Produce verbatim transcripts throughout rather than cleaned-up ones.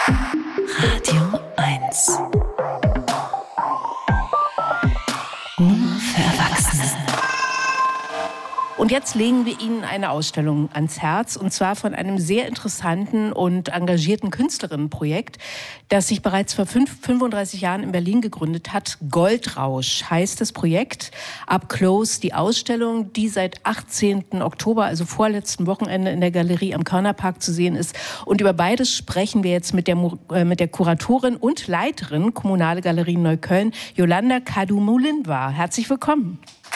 Radio eins. Nur für Erwachsene. Und jetzt legen wir Ihnen eine Ausstellung ans Herz, und zwar von einem sehr interessanten und engagierten Künstlerinnenprojekt, das sich bereits vor fünfunddreißig Jahren in Berlin gegründet hat. Goldrausch heißt das Projekt. Up Close, die Ausstellung, die seit achtzehnten Oktober, also vorletzten Wochenende, in der Galerie am Körnerpark zu sehen ist. Und über beides sprechen wir jetzt mit der, äh, mit der Kuratorin und Leiterin Kommunale Galerien Neukölln, Yolanda Kadumulinwa. Herzlich willkommen.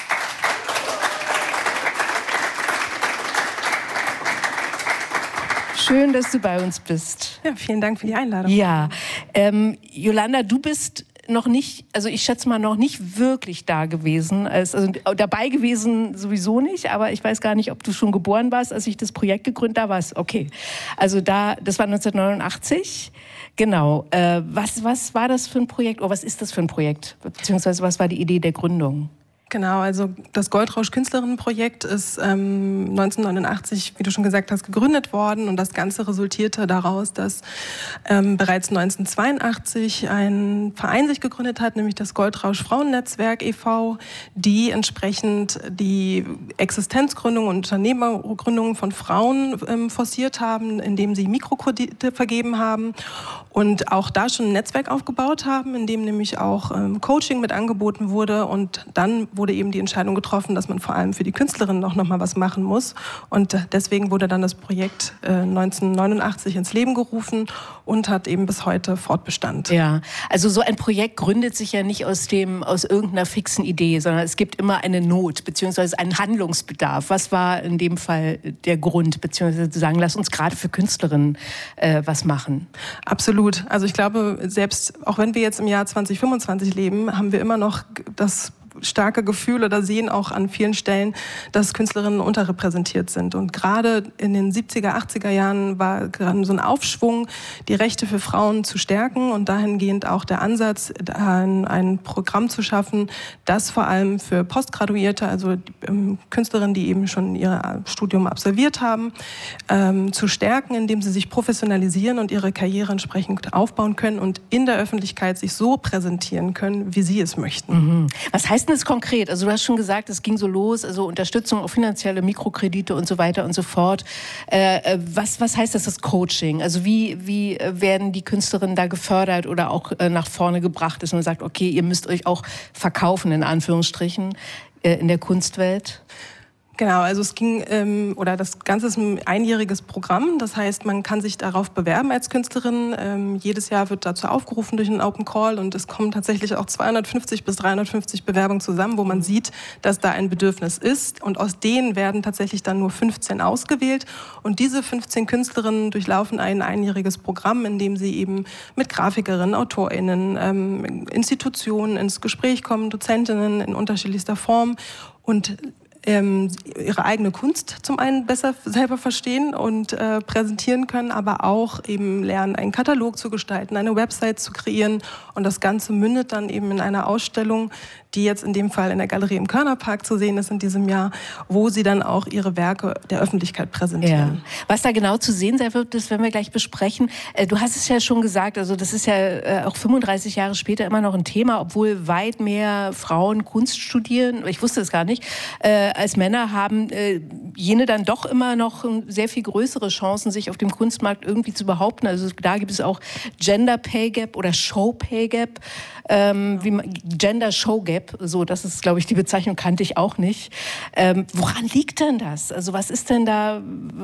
Schön, dass du bei uns bist. Ja, vielen Dank für die Einladung. Ja, ähm, Yolanda, du bist noch nicht, also ich schätze mal noch nicht wirklich da gewesen, also dabei gewesen sowieso nicht, aber ich weiß gar nicht, ob du schon geboren warst, als ich das Projekt gegründet habe. Da warst, okay. Also da, das war neunzehnhundertneunundachtzig. Genau. Äh, was, was war das für ein Projekt, oder was ist das für ein Projekt? Beziehungsweise was war die Idee der Gründung? Genau, also das Goldrausch Künstlerinnenprojekt ist ähm, neunzehnhundertneunundachtzig, wie du schon gesagt hast, gegründet worden, und das Ganze resultierte daraus, dass ähm, bereits neunzehnhundertzweiundachtzig ein Verein sich gegründet hat, nämlich das Goldrausch Frauennetzwerk e V, die entsprechend die Existenzgründung und Unternehmergründung von Frauen ähm, forciert haben, indem sie Mikrokredite vergeben haben und auch da schon ein Netzwerk aufgebaut haben, in dem nämlich auch ähm, Coaching mit angeboten wurde, und dann wurde eben die Entscheidung getroffen, dass man vor allem für die Künstlerinnen auch noch mal was machen muss. Und deswegen wurde dann das Projekt äh, neunzehnhundertneunundachtzig ins Leben gerufen und hat eben bis heute Fortbestand. Ja, also so ein Projekt gründet sich ja nicht aus dem, aus irgendeiner fixen Idee, sondern es gibt immer eine Not beziehungsweise einen Handlungsbedarf. Was war in dem Fall der Grund, beziehungsweise zu sagen, lass uns gerade für Künstlerinnen äh, was machen? Absolut. Also ich glaube, selbst auch wenn wir jetzt im Jahr zwanzig fünfundzwanzig leben, haben wir immer noch das starke Gefühl oder sehen auch an vielen Stellen, dass Künstlerinnen unterrepräsentiert sind. Und gerade in den siebziger, achtziger Jahren war gerade so ein Aufschwung, die Rechte für Frauen zu stärken, und dahingehend auch der Ansatz, ein, ein Programm zu schaffen, das vor allem für Postgraduierte, also ähm, Künstlerinnen, die eben schon ihr Studium absolviert haben, ähm, zu stärken, indem sie sich professionalisieren und ihre Karriere entsprechend aufbauen können und in der Öffentlichkeit sich so präsentieren können, wie sie es möchten. Mhm. Was heißt denn das konkret? Also du hast schon gesagt, es ging so los, also Unterstützung auf finanzielle Mikrokredite und so weiter und so fort. Äh, was, was heißt das, das Coaching? Also wie, wie werden die Künstlerinnen da gefördert oder auch äh, nach vorne gebracht, dass man sagt, okay, ihr müsst euch auch verkaufen, in Anführungsstrichen, äh, in der Kunstwelt? Genau, also es ging, ähm, oder das Ganze ist ein einjähriges Programm. Das heißt, man kann sich darauf bewerben als Künstlerin. Ähm, jedes Jahr wird dazu aufgerufen durch einen Open Call, und es kommen tatsächlich auch zweihundertfünfzig bis dreihundertfünfzig Bewerbungen zusammen, wo man sieht, dass da ein Bedürfnis ist. Und aus denen werden tatsächlich dann nur fünfzehn ausgewählt. Und diese fünfzehn Künstlerinnen durchlaufen ein einjähriges Programm, in dem sie eben mit Grafikerinnen, AutorInnen, ähm, Institutionen ins Gespräch kommen, Dozentinnen in unterschiedlichster Form, und Ähm, ihre eigene Kunst zum einen besser selber verstehen und äh, präsentieren können, aber auch eben lernen, einen Katalog zu gestalten, eine Website zu kreieren, und das Ganze mündet dann eben in einer Ausstellung, die jetzt in dem Fall in der Galerie im Körnerpark zu sehen ist in diesem Jahr, wo sie dann auch ihre Werke der Öffentlichkeit präsentieren. Ja. Was da genau zu sehen sein wird, das werden wir gleich besprechen. Du hast es ja schon gesagt, also das ist ja auch fünfunddreißig Jahre später immer noch ein Thema, obwohl weit mehr Frauen Kunst studieren, ich wusste es gar nicht, äh, als Männer haben äh, jene dann doch immer noch sehr viel größere Chancen, sich auf dem Kunstmarkt irgendwie zu behaupten. Also da gibt es auch Gender Pay Gap oder Show Pay Gap, ähm, wie man, Gender Show Gap. So, das ist, glaube ich, die Bezeichnung kannte ich auch nicht. Ähm, woran liegt denn das? Also was ist denn da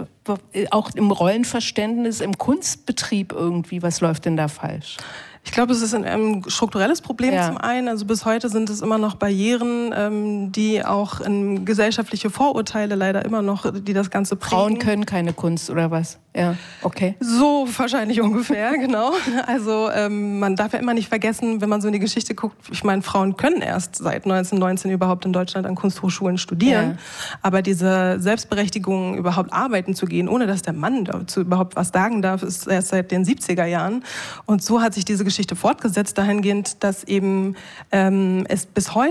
auch im Rollenverständnis, im Kunstbetrieb irgendwie, was läuft denn da falsch? Ich glaube, es ist ein ähm, strukturelles Problem ja. zum einen. Also bis heute sind es immer noch Barrieren, ähm, die auch in gesellschaftliche Vorurteile leider immer noch, die das Ganze prägen. Frauen können keine Kunst oder was? Ja, okay. So wahrscheinlich ungefähr, genau. Also ähm, man darf ja immer nicht vergessen, wenn man so in die Geschichte guckt, ich meine, Frauen können erst seit neunzehnhundertneunzehn überhaupt in Deutschland an Kunsthochschulen studieren. Ja. Aber diese Selbstberechtigung, überhaupt arbeiten zu gehen, ohne dass der Mann dazu überhaupt was sagen darf, ist erst seit den siebziger Jahren. Und so hat sich diese Geschichte fortgesetzt, dahingehend, dass eben ähm, es bis heute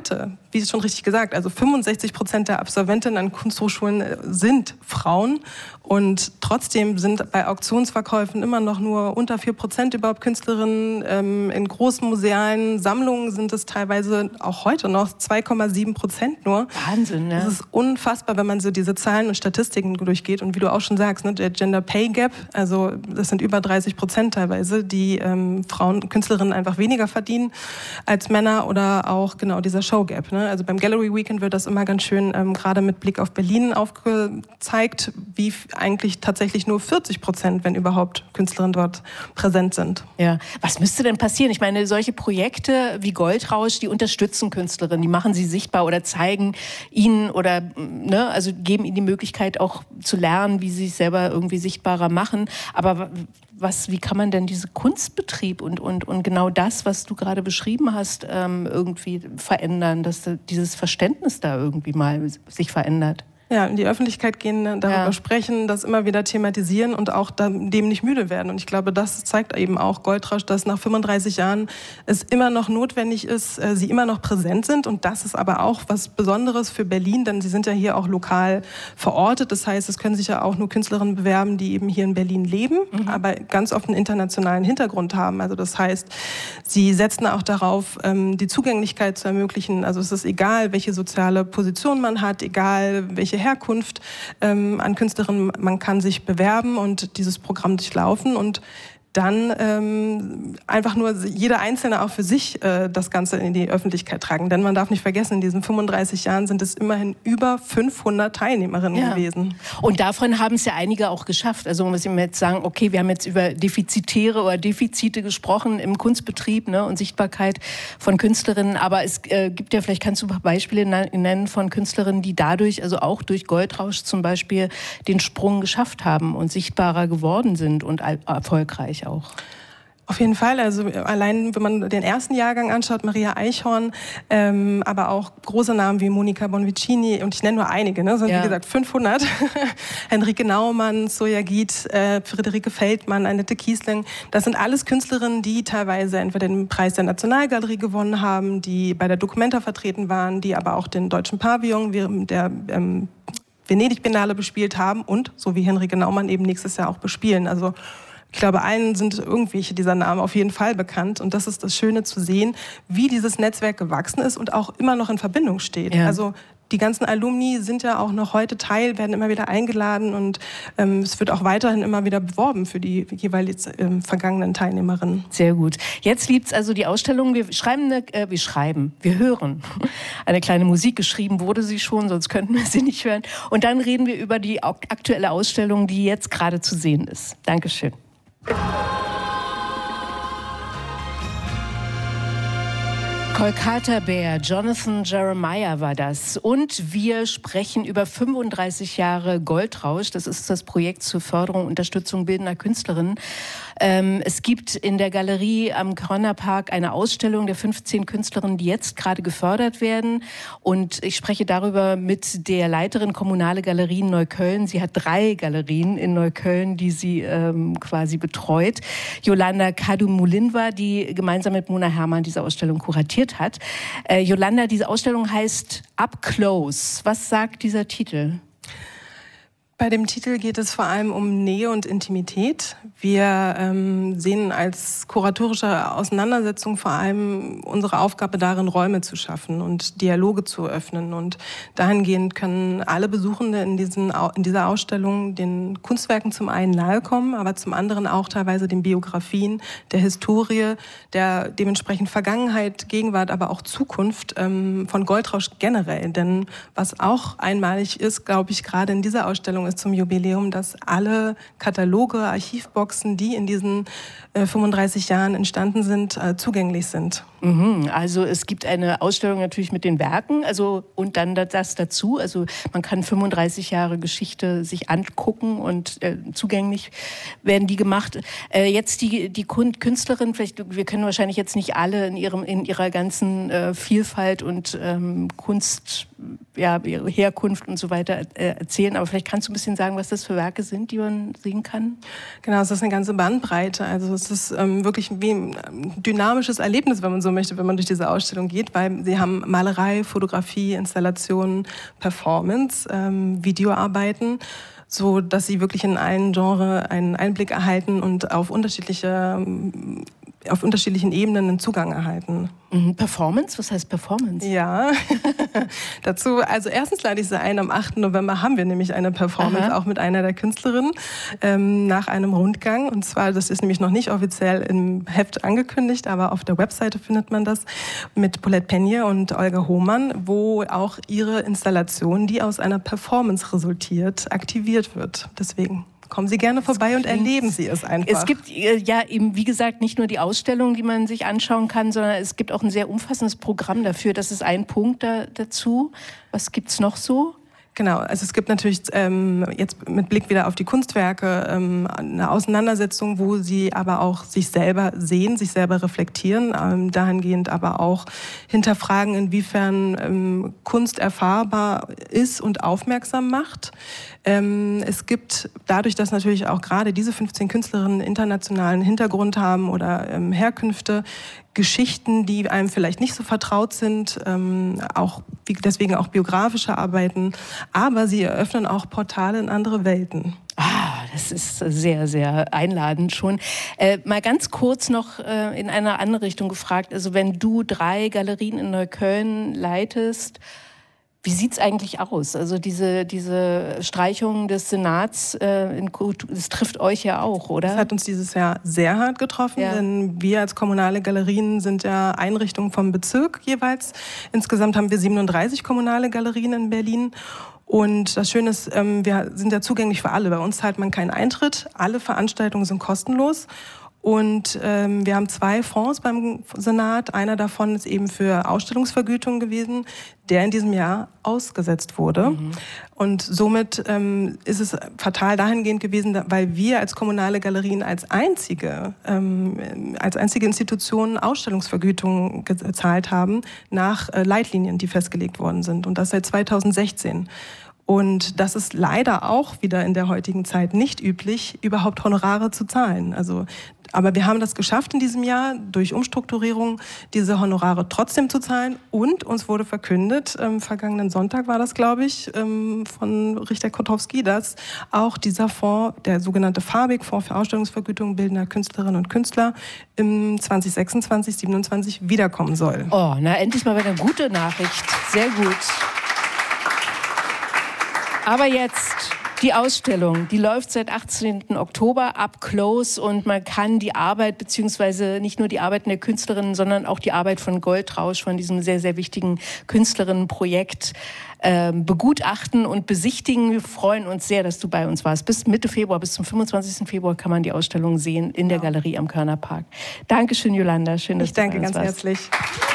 wie schon richtig gesagt, also fünfundsechzig Prozent der Absolventinnen an Kunsthochschulen sind Frauen und trotzdem sind bei Auktionsverkäufen immer noch nur unter vier Prozent überhaupt Künstlerinnen. Ähm, in großen musealen Sammlungen sind es teilweise auch heute noch zwei Komma sieben Prozent nur. Wahnsinn, ne? Das ist unfassbar, wenn man so diese Zahlen und Statistiken durchgeht. Und wie du auch schon sagst, ne, der Gender Pay Gap, also das sind über dreißig Prozent teilweise, die ähm, Frauen, Künstlerinnen einfach weniger verdienen als Männer oder auch genau dieser Show Gap. Ne? Also beim Gallery Weekend wird das immer ganz schön, ähm, gerade mit Blick auf Berlin aufgezeigt, wie eigentlich tatsächlich nur vierzig Prozent, wenn überhaupt, Künstlerinnen dort präsent sind. Ja, was müsste denn passieren? Ich meine, solche Projekte wie Goldrausch, die unterstützen Künstlerinnen, die machen sie sichtbar oder zeigen ihnen oder ne, also geben ihnen die Möglichkeit auch zu lernen, wie sie sich selber irgendwie sichtbarer machen. Aber was, wie kann man denn diesen Kunstbetrieb und, und, und genau das, was du gerade beschrieben hast, ähm, irgendwie verändern, dass dieses Verständnis da irgendwie mal sich verändert? Ja, in die Öffentlichkeit gehen, darüber ja. sprechen, das immer wieder thematisieren und auch dem nicht müde werden. Und ich glaube, das zeigt eben auch Goldrausch, dass nach fünfunddreißig Jahren es immer noch notwendig ist, sie immer noch präsent sind. Und das ist aber auch was Besonderes für Berlin, denn sie sind ja hier auch lokal verortet. Das heißt, es können sich ja auch nur Künstlerinnen bewerben, die eben hier in Berlin leben, mhm. aber ganz oft einen internationalen Hintergrund haben. Also das heißt, sie setzen auch darauf, die Zugänglichkeit zu ermöglichen. Also es ist egal, welche soziale Position man hat, egal welche Herkunft ähm, an Künstlerinnen, man kann sich bewerben und dieses Programm durchlaufen und dann ähm, einfach nur jeder Einzelne auch für sich äh, das Ganze in die Öffentlichkeit tragen. Denn man darf nicht vergessen, in diesen fünfunddreißig Jahren sind es immerhin über fünfhundert Teilnehmerinnen ja. gewesen. Und davon haben es ja einige auch geschafft. Also muss ich jetzt sagen, okay, wir haben jetzt über Defizitäre oder Defizite gesprochen im Kunstbetrieb, ne, und Sichtbarkeit von Künstlerinnen. Aber es äh, gibt ja, vielleicht kannst du ein paar Beispiele nennen von Künstlerinnen, die dadurch, also auch durch Goldrausch zum Beispiel, den Sprung geschafft haben und sichtbarer geworden sind und erfolgreich auch. Auf jeden Fall, also allein wenn man den ersten Jahrgang anschaut, Maria Eichhorn, ähm, aber auch große Namen wie Monica Bonvicini und ich nenne nur einige, ne, sind ja. wie gesagt fünfhundert. Henrike Naumann, Soja Giet, äh, Friederike Feldmann, Annette Kiesling, das sind alles Künstlerinnen, die teilweise entweder den Preis der Nationalgalerie gewonnen haben, die bei der Documenta vertreten waren, die aber auch den Deutschen Pavillon während der ähm, Venedig-Biennale bespielt haben und, so wie Henrike Naumann, eben nächstes Jahr auch bespielen. Also ich glaube, allen sind irgendwelche dieser Namen auf jeden Fall bekannt. Und das ist das Schöne zu sehen, wie dieses Netzwerk gewachsen ist und auch immer noch in Verbindung steht. Ja. Also die ganzen Alumni sind ja auch noch heute Teil, werden immer wieder eingeladen und ähm, es wird auch weiterhin immer wieder beworben für die jeweils ähm, vergangenen Teilnehmerinnen. Sehr gut. Jetzt liebt's also die Ausstellung. Wir schreiben, eine, äh, wir schreiben, wir hören eine kleine Musik. Geschrieben wurde sie schon, sonst könnten wir sie nicht hören. Und dann reden wir über die aktuelle Ausstellung, die jetzt gerade zu sehen ist. Dankeschön. Kolkata Bear, Jonathan Jeremiah war das. Und wir sprechen über fünfunddreißig Jahre Goldrausch. Das ist das Projekt zur Förderung und Unterstützung bildender Künstlerinnen. Ähm, es gibt in der Galerie am Körnerpark eine Ausstellung der fünfzehn Künstlerinnen, die jetzt gerade gefördert werden. Und ich spreche darüber mit der Leiterin Kommunale Galerien Neukölln. Sie hat drei Galerien in Neukölln, die sie ähm, quasi betreut. Yolanda Kadumulinwa, die gemeinsam mit Mona Herrmann diese Ausstellung kuratiert hat. Äh, Yolanda, diese Ausstellung heißt Up Close. Was sagt dieser Titel? Bei dem Titel geht es vor allem um Nähe und Intimität. Wir ähm, sehen als kuratorische Auseinandersetzung vor allem unsere Aufgabe darin, Räume zu schaffen und Dialoge zu öffnen. Und dahingehend können alle Besuchende in, diesen, in dieser Ausstellung den Kunstwerken zum einen nahe kommen, aber zum anderen auch teilweise den Biografien, der Historie, der dementsprechend Vergangenheit, Gegenwart, aber auch Zukunft ähm, von Goldrausch generell. Denn was auch einmalig ist, glaube ich, gerade in dieser Ausstellung ist zum Jubiläum, dass alle Kataloge, Archivboxen, die in diesen äh, fünfunddreißig Jahren entstanden sind, äh, zugänglich sind. Mhm, also es gibt eine Ausstellung natürlich mit den Werken, also und dann das dazu. Also man kann fünfunddreißig Jahre Geschichte sich angucken und äh, zugänglich werden die gemacht. Äh, jetzt die die Künstlerin, vielleicht wir können wahrscheinlich jetzt nicht alle in ihrem in ihrer ganzen äh, Vielfalt und ähm, Kunst, ja, ihre Herkunft und so weiter äh, erzählen, aber vielleicht kannst du ein bisschen bisschen sagen, was das für Werke sind, die man sehen kann? Genau, es ist eine ganze Bandbreite. Also es ist ähm, wirklich wie ein dynamisches Erlebnis, wenn man so möchte, wenn man durch diese Ausstellung geht, weil sie haben Malerei, Fotografie, Installationen, Performance, ähm, Videoarbeiten, so dass sie wirklich in allen Genres einen Einblick erhalten und auf unterschiedliche, auf unterschiedlichen Ebenen einen Zugang erhalten. Performance? Was heißt Performance? Ja, dazu, also erstens lade ich Sie ein, am achten November haben wir nämlich eine Performance, Aha. auch mit einer der Künstlerinnen, ähm, nach einem Rundgang. Und zwar, das ist nämlich noch nicht offiziell im Heft angekündigt, aber auf der Webseite findet man das, mit Paulette Penje und Olga Hohmann, wo auch ihre Installation, die aus einer Performance resultiert, aktiviert wird. Deswegen kommen Sie gerne vorbei und erleben Sie es einfach. Es gibt ja eben, wie gesagt, nicht nur die Ausstellung, die man sich anschauen kann, sondern es gibt auch ein sehr umfassendes Programm dafür. Das ist ein Punkt da, dazu. Was gibt's noch so? Genau, also es gibt natürlich ähm, jetzt mit Blick wieder auf die Kunstwerke ähm, eine Auseinandersetzung, wo sie aber auch sich selber sehen, sich selber reflektieren, ähm, dahingehend aber auch hinterfragen, inwiefern ähm, Kunst erfahrbar ist und aufmerksam macht. Ähm, es gibt dadurch, dass natürlich auch gerade diese fünfzehn Künstlerinnen internationalen Hintergrund haben oder ähm, Herkünfte, Geschichten, die einem vielleicht nicht so vertraut sind, ähm, auch deswegen auch biografische Arbeiten, aber sie eröffnen auch Portale in andere Welten. Ah, das ist sehr, sehr einladend schon. Äh, mal ganz kurz noch äh, in eine andere Richtung gefragt. Also wenn du drei Galerien in Neukölln leitest, wie sieht's eigentlich aus? Also diese, diese Streichung des Senats, äh, in, das trifft euch ja auch, oder? Das hat uns dieses Jahr sehr hart getroffen, ja. Denn wir als kommunale Galerien sind ja Einrichtungen vom Bezirk jeweils. Insgesamt haben wir siebenunddreißig kommunale Galerien in Berlin. Und das Schöne ist, wir sind ja zugänglich für alle. Bei uns zahlt man keinen Eintritt. Alle Veranstaltungen sind kostenlos. Und ähm, wir haben zwei Fonds beim Senat. Einer davon ist eben für Ausstellungsvergütung gewesen, der in diesem Jahr ausgesetzt wurde. Mhm. Und somit ähm, ist es fatal dahingehend gewesen, weil wir als kommunale Galerien als einzige, ähm, als einzige Institution Ausstellungsvergütung gezahlt haben nach äh, Leitlinien, die festgelegt worden sind. Und das seit zweitausendsechzehn. Und das ist leider auch wieder in der heutigen Zeit nicht üblich, überhaupt Honorare zu zahlen. Also, aber wir haben das geschafft in diesem Jahr, durch Umstrukturierung diese Honorare trotzdem zu zahlen. Und uns wurde verkündet, ähm, vergangenen Sonntag war das, glaube ich, ähm, von Richter Kotowski, dass auch dieser Fonds, der sogenannte Fabik-Fonds für Ausstellungsvergütung bildender Künstlerinnen und Künstler, im zwanzig sechsundzwanzig, siebenundzwanzig wiederkommen soll. Oh, na endlich mal wieder eine gute Nachricht. Sehr gut. Aber jetzt die Ausstellung, die läuft seit achtzehnten Oktober up close und man kann die Arbeit, beziehungsweise nicht nur die Arbeiten der Künstlerinnen, sondern auch die Arbeit von Goldrausch, von diesem sehr, sehr wichtigen Künstlerinnenprojekt äh, begutachten und besichtigen. Wir freuen uns sehr, dass du bei uns warst. Bis Mitte Februar, bis zum fünfundzwanzigsten Februar kann man die Ausstellung sehen in der Galerie am Körner Park. Dankeschön, Jolanda. Schön, dass ich danke du bei uns ganz warst. herzlich.